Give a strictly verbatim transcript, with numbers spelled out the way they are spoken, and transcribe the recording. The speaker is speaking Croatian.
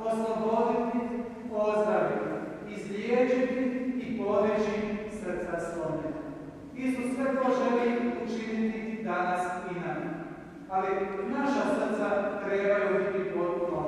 osloboditi, ozdraviti, izliječiti i podići srca slomljena. Isus sve to želi učiniti danas i nam. Ali naša srca trebaju biti potpuno